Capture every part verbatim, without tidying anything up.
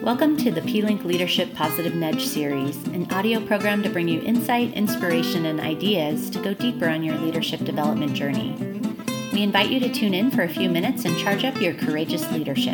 Welcome to the P-Link Leadership Positive Nudge series, an audio program to bring you insight, inspiration, and ideas to go deeper on your leadership development journey. We invite you to tune in for a few minutes and charge up your courageous leadership.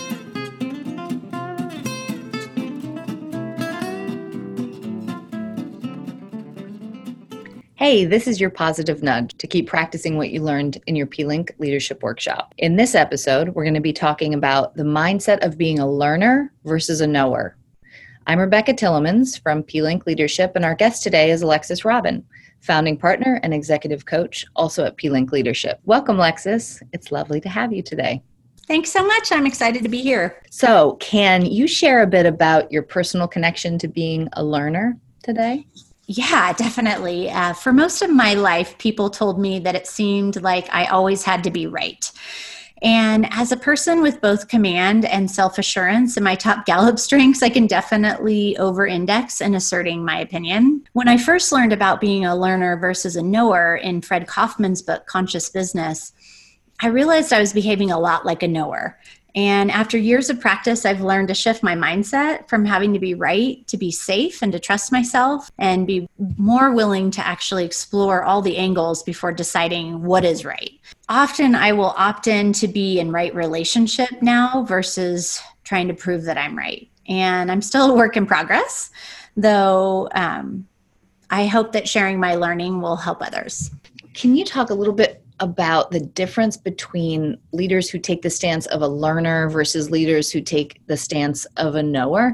Hey, this is your positive nudge to keep practicing what you learned in your P-Link Leadership Workshop. In this episode, we're going to be talking about the mindset of being a learner versus a knower. I'm Rebecca Tillemans from P-Link Leadership, and our guest today is Alexis Robin, founding partner and executive coach, also at P-Link Leadership. Welcome, Alexis. It's lovely to have you today. Thanks so much. I'm excited to be here. So, can you share a bit about your personal connection to being a learner today? Yeah, definitely. Uh, for most of my life, people told me that it seemed like I always had to be right. And as a person with both command and self-assurance in my top Gallup strengths, I can definitely over-index in asserting my opinion. When I first learned about being a learner versus a knower in Fred Kaufman's book, Conscious Business, I realized I was behaving a lot like a knower. And after years of practice, I've learned to shift my mindset from having to be right to be safe and to trust myself and be more willing to actually explore all the angles before deciding what is right. Often I will opt in to be in right relationship now versus trying to prove that I'm right. And I'm still a work in progress, though um, I hope that sharing my learning will help others. Can you talk a little bit about the difference between leaders who take the stance of a learner versus leaders who take the stance of a knower?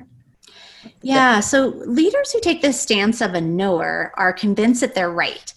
Yeah, so leaders who take the stance of a knower are convinced that they're right.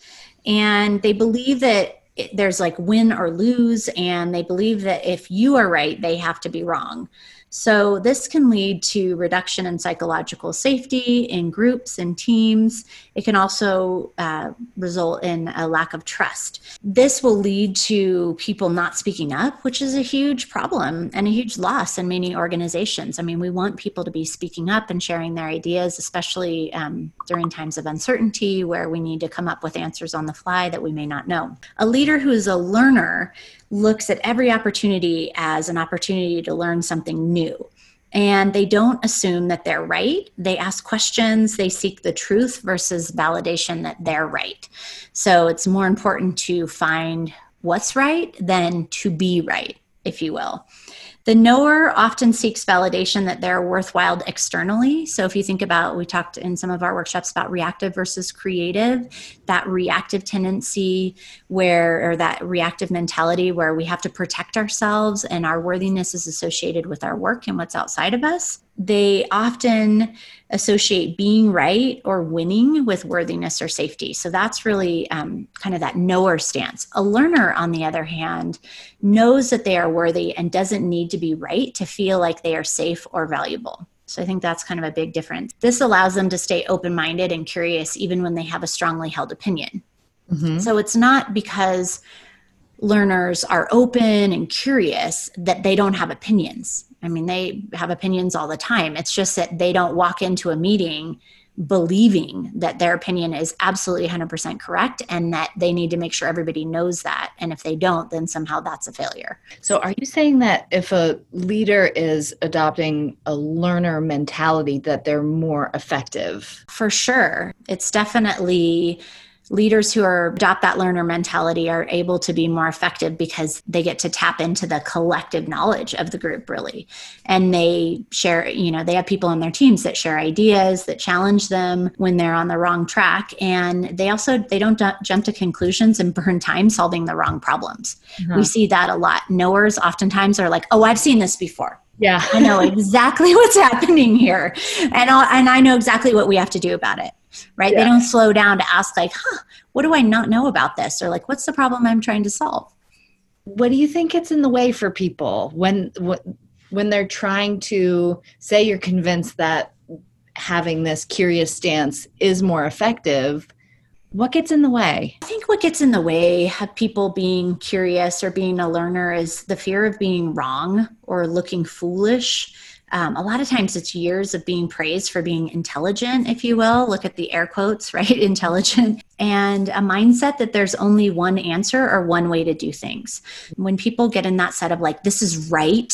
And they believe that it, there's like win or lose, and they believe that if you are right, they have to be wrong. So this can lead to reduction in psychological safety in groups and teams. It can also uh, result in a lack of trust. This will lead to people not speaking up, which is a huge problem and a huge loss in many organizations. I mean, we want people to be speaking up and sharing their ideas, especially um, during times of uncertainty where we need to come up with answers on the fly that we may not know. A leader who is a learner looks at every opportunity as an opportunity to learn something new. And they don't assume that they're right. They ask questions, they seek the truth versus validation that they're right. So it's more important to find what's right than to be right, if you will. The knower often seeks validation that they're worthwhile externally. So if you think about, we talked in some of our workshops about reactive versus creative, that reactive tendency where, or that reactive mentality where we have to protect ourselves and our worthiness is associated with our work and what's outside of us. They often associate being right or winning with worthiness or safety. So that's really um, kind of that knower stance. A learner, on the other hand, knows that they are worthy and doesn't need to be right to feel like they are safe or valuable. So I think that's kind of a big difference. This allows them to stay open-minded and curious even when they have a strongly held opinion. Mm-hmm. So it's not because learners are open and curious that they don't have opinions. I mean, they have opinions all the time. It's just that they don't walk into a meeting believing that their opinion is absolutely one hundred percent correct and that they need to make sure everybody knows that. And if they don't, then somehow that's a failure. So are you saying that if a leader is adopting a learner mentality that they're more effective? For sure. It's definitely leaders who are adopt that learner mentality are able to be more effective because they get to tap into the collective knowledge of the group, really. And they share, you know, they have people on their teams that share ideas, that challenge them when they're on the wrong track. And they also, they don't d- jump to conclusions and burn time solving the wrong problems. Mm-hmm. We see that a lot. Knowers oftentimes are like, oh, I've seen this before. Yeah, I know exactly what's happening here. And, I'll, and I know exactly what we have to do about it. Right? Yeah. They don't slow down to ask like, huh, what do I not know about this? Or like, what's the problem I'm trying to solve? What do you think gets in the way for people when, when they're trying to say you're convinced that having this curious stance is more effective? What gets in the way? I think what gets in the way of people being curious or being a learner is the fear of being wrong or looking foolish. Um, a lot of times it's years of being praised for being intelligent, if you will. Look at the air quotes, right? Intelligent. And a mindset that there's only one answer or one way to do things. When people get in that set of like, this is right,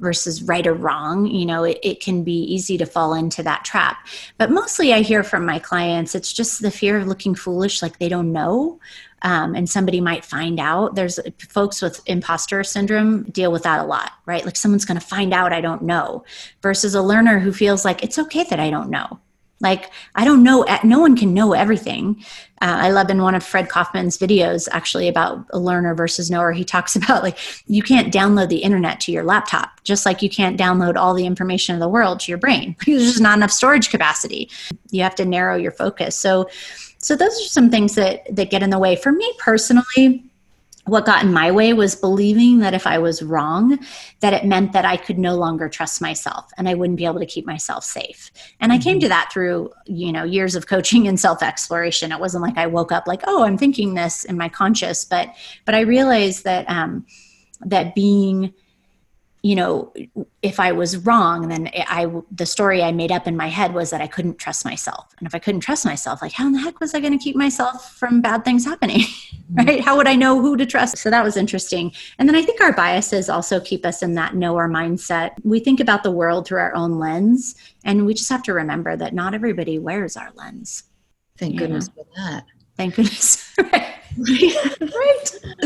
versus right or wrong. You know, it, it can be easy to fall into that trap. But mostly I hear from my clients, it's just the fear of looking foolish, like they don't know. Um, and somebody might find out. There's folks with imposter syndrome deal with that a lot, right? Like someone's going to find out I don't know, versus a learner who feels like it's okay that I don't know. Like, I don't know, no one can know everything. Uh, I love in one of Fred Kaufman's videos, actually, about a learner versus knower, he talks about like, you can't download the internet to your laptop, just like you can't download all the information in the world to your brain. There's just not enough storage capacity. You have to narrow your focus. So, so those are some things that, that get in the way. For me personally, what got in my way was believing that if I was wrong, that it meant that I could no longer trust myself and I wouldn't be able to keep myself safe. And mm-hmm. I came to that through, you know, years of coaching and self-exploration. It wasn't like I woke up like, oh, I'm thinking this in my conscious, but, but I realized that, um, that being, you know, if I was wrong, then I, the story I made up in my head was that I couldn't trust myself. And if I couldn't trust myself, like how in the heck was I going to keep myself from bad things happening, right? How would I know who to trust? So that was interesting. And then I think our biases also keep us in that knower mindset. We think about the world through our own lens, and we just have to remember that not everybody wears our lens. Thank goodness for that. Thank goodness. Right. Right.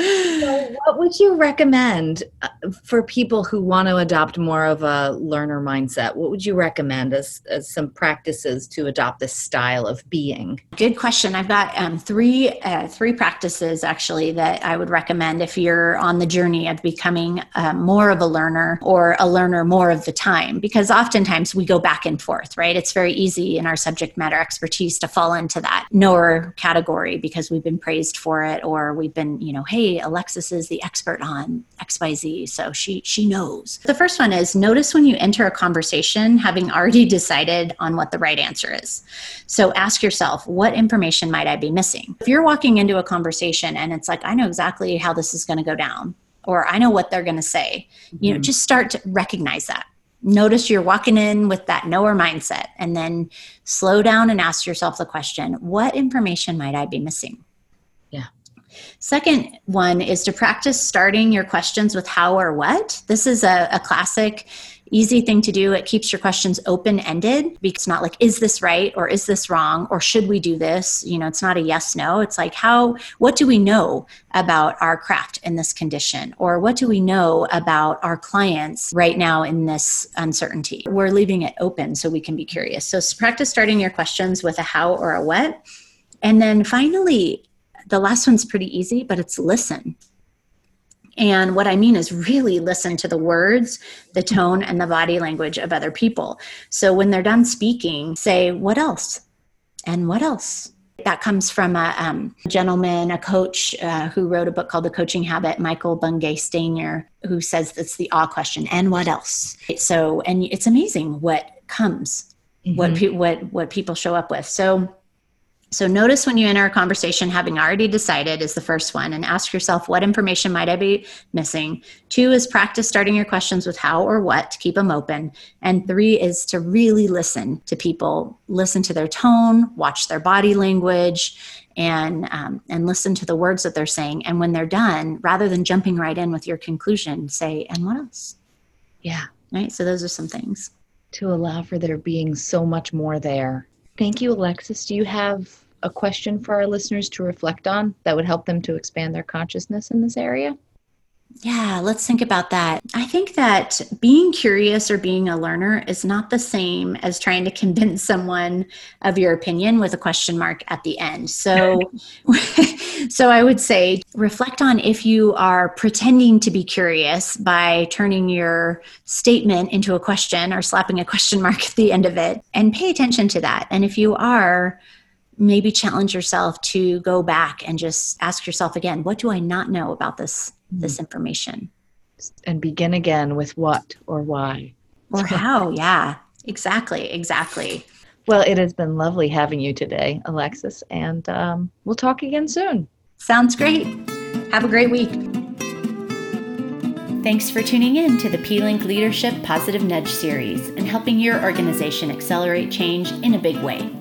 So what would you recommend for people who want to adopt more of a learner mindset? What would you recommend as, as some practices to adopt this style of being? Good question. I've got um, three uh, three practices actually that I would recommend if you're on the journey of becoming uh, more of a learner or a learner more of the time, because oftentimes we go back and forth, right? It's very easy in our subject matter expertise to fall into that knower category because we've been praised for it, or we've been, you know, hey, Alexis is the expert on X Y Z, so she she knows. The first one is notice when you enter a conversation having already decided on what the right answer is. So ask yourself, what information might I be missing? If you're walking into a conversation and it's like, I know exactly how this is going to go down, or I know what they're going to say, mm-hmm. you know, just start to recognize that. Notice you're walking in with that knower mindset, and then slow down and ask yourself the question, what information might I be missing? Yeah. Second one is to practice starting your questions with how or what. This is a, a classic, easy thing to do. It keeps your questions open-ended because it's not like, is this right? Or is this wrong? Or should we do this? You know, it's not a yes, no. It's like, how, what do we know about our craft in this condition? Or what do we know about our clients right now in this uncertainty? We're leaving it open so we can be curious. So practice starting your questions with a how or a what. And then finally, the last one's pretty easy, but it's listen. And what I mean is really listen to the words, the tone, and the body language of other people. So when they're done speaking, say, what else? And what else? That comes from a um, gentleman, a coach uh, who wrote a book called The Coaching Habit, Michael Bungay Stanier, who says that's the awe question. And what else? So, and it's amazing what comes, mm-hmm. what, pe- what, what people show up with. So So notice when you enter a conversation having already decided is the first one, and ask yourself, what information might I be missing? Two is practice starting your questions with how or what to keep them open. And three is to really listen to people, listen to their tone, watch their body language, and um, and listen to the words that they're saying. And when they're done, rather than jumping right in with your conclusion, say, and what else? Yeah. Right. So those are some things. To allow for there being so much more there. Thank you, Alexis. Do you have a question for our listeners to reflect on that would help them to expand their consciousness in this area? Yeah, let's think about that. I think that being curious or being a learner is not the same as trying to convince someone of your opinion with a question mark at the end. So, so I would say reflect on if you are pretending to be curious by turning your statement into a question or slapping a question mark at the end of it, and pay attention to that. And if you are, maybe challenge yourself to go back and just ask yourself again, what do I not know about this, this information? And begin again with what or why. Or how, yeah, exactly, exactly. Well, it has been lovely having you today, Alexis, and um, we'll talk again soon. Sounds great. Have a great week. Thanks for tuning in to the P-Link Leadership Positive Nudge series and helping your organization accelerate change in a big way.